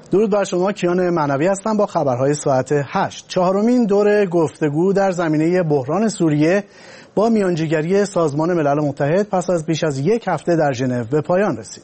درود بر شما، کیان معنوی هستم با خبرهای ساعت 8. چهارمین دور گفتگو در زمینه بحران سوریه با میانجیگری سازمان ملل متحد پس از بیش از یک هفته در ژنو به پایان رسید.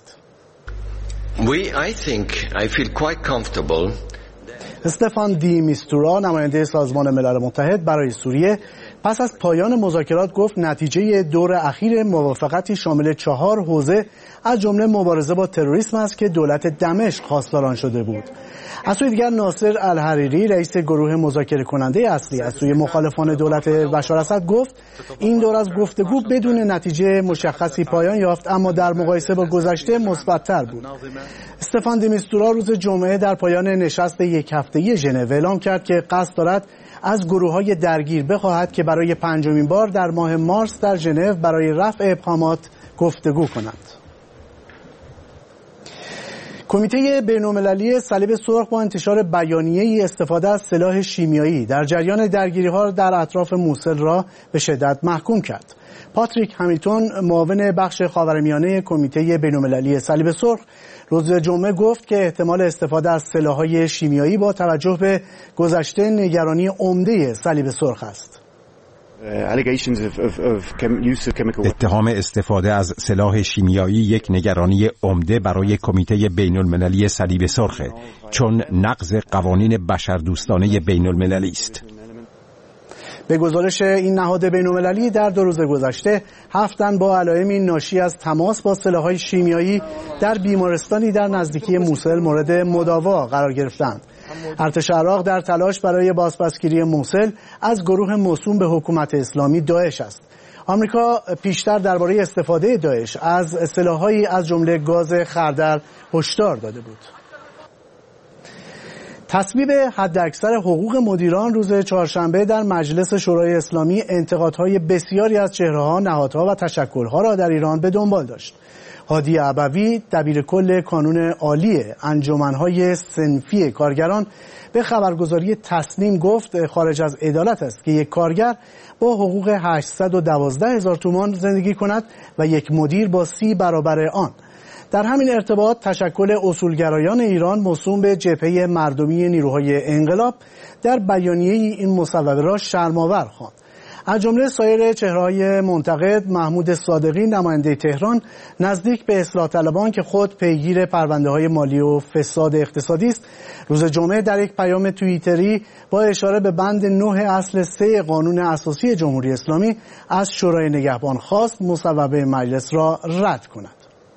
استفان دی میستورا، نماینده سازمان ملل متحد برای سوریه، پس از پایان مذاکرات گفت نتیجه دور اخیر موافقتی شامل 4 حوزه از جمله مبارزه با تروریسم است که دولت دمشق خواستار آن شده بود. از سوی دیگر ناصر الحریری، رئیس گروه مذاکره کننده اصلی از سوی مخالفان دولت بشار اسد، گفت این دور از گفتگو بدون نتیجه مشخصی پایان یافت، اما در مقایسه با گذشته مثبت‌تر بود. استفان دی میستورا روز جمعه در پایان نشست یک هفته‌ای ژنو اعلام کرد که قصد دارد از گروه‌های درگیر بخواهد که برای 5مین بار در ماه مارس در ژنو برای رفع ابهامات گفتگو کنند. کمیته بین‌المللی صلیب سرخ با انتشار بیانیه‌ای استفاده از سلاح شیمیایی در جریان درگیری‌ها در اطراف موصل را به شدت محکوم کرد. پاتریک همیلتون، معاون بخش خاورمیانه کمیته بین‌المللی صلیب سرخ، روز جمعه گفت که احتمال استفاده از سلاح‌های شیمیایی با توجه به گذشته نگرانی عمده صلیب سرخ است. اتهام استفاده از سلاح شیمیایی یک نگرانی عمده برای کمیته بین‌المللی صلیب سرخ، چون نقض قوانین بشردوستانه بین‌المللی است. به گزارش این نهاد بین‌المللی در 2 روز گذشته 7 تن با علائمی ناشی از تماس با سلاح‌های شیمیایی در بیمارستانی در نزدیکی موصل مورد مداوا قرار گرفتند. ارتش عراق در تلاش برای بازپسگیری موصل از گروه موسوم به حکومت اسلامی داعش است. آمریکا پیشتر درباره استفاده داعش از سلاح‌هایی از جمله گاز خردل هشدار داده بود. تصویب حداکثر حقوق مدیران روز چهارشنبه در مجلس شورای اسلامی انتقادهای بسیاری از چهره‌ها، نهادها و تشکل‌ها را در ایران به دنبال داشت. هادی عبوی، دبیرکل کانون عالی انجمن‌های صنفی کارگران، به خبرگزاری تسنیم گفت خارج از عدالت است که یک کارگر با حقوق 812,000 تومان زندگی کند و یک مدیر با 30 برابر آن. در همین ارتباط تشکل اصولگرایان ایران موسوم به جبهه مردمی نیروهای انقلاب در بیانیه این مصوبه را شرم‌آور خواند. از جمله سایر چهره‌های منتقد، محمود صادقی، نماینده تهران، نزدیک به اصلاح طلبان که خود پیگیر پرونده‌های مالی و فساد اقتصادی است، روز جمعه در یک پیام توییتری با اشاره به بند 9 اصل 3 قانون اساسی جمهوری اسلامی از شورای نگهبان خواست مصوبه مجلس را رد کند.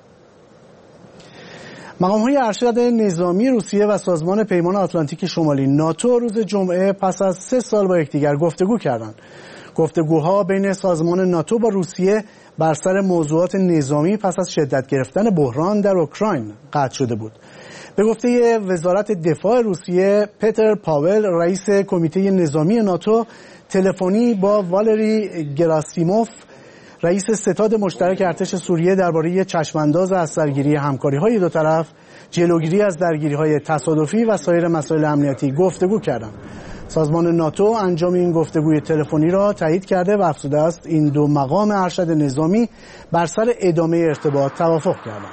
مقام‌های ارشد نظامی روسیه و سازمان پیمان آتلانتیک شمالی ناتو روز جمعه پس از 3 سال با یکدیگر گفتگو کردند. گفتگوها بین سازمان ناتو با روسیه بر سر موضوعات نظامی پس از شدت گرفتن بحران در اوکراین قطع شده بود. به گفته وزارت دفاع روسیه، پتر پاول، رئیس کمیته نظامی ناتو، تلفنی با والری گراسیموف، رئیس ستاد مشترک ارتش سوریه، درباره چشمانداز از سرگیری همکاری‌های دو طرف، جلوگیری از درگیری‌های تصادفی و سایر مسائل امنیتی گفتگو کردند. سازمان ناتو انجام این گفتگوی تلفنی را تایید کرده و افزوده است این 2 مقام ارشد نظامی بر سر ادامه ارتباط توافق کردند.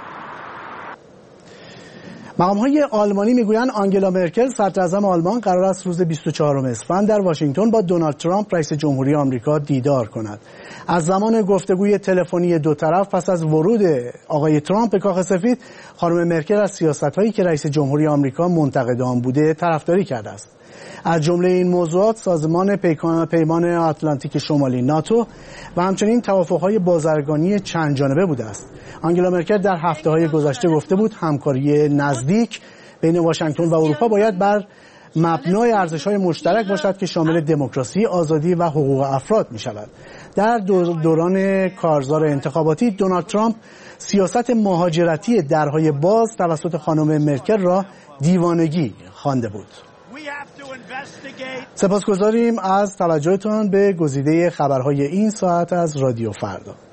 مقام‌های آلمانی میگویند آنگلا مرکل، صدراعظم آلمان، قرار است روز 24 اسفند در واشنگتن با دونالد ترامپ، رئیس جمهوری آمریکا، دیدار کند. از زمان گفتگوی تلفنی دو طرف پس از ورود آقای ترامپ به کاخ سفید، خانم مرکل از سیاست‌هایی که رئیس جمهوری آمریکا منتقد آن بوده طرفداری کرده است. از جمله این موضوعات سازمان پیمان آتلانتیک شمالی ناتو و همچنین توافق‌های بازرگانی چند جانبه بوده است. آنگلا مرکل در هفته‌های گذشته گفته بود همکاری نزدیک بین واشنگتن و اروپا باید بر مبنای ارزش‌های مشترک باشد که شامل دموکراسی، آزادی و حقوق افراد می‌شود. در دوران کارزار انتخاباتی دونالد ترامپ سیاست مهاجرتی درهای باز توسط خانم مرکل را دیوانگی خوانده بود. سپاسگزاریم از توجهتان به گزیده خبرهای این ساعت از رادیو فردا.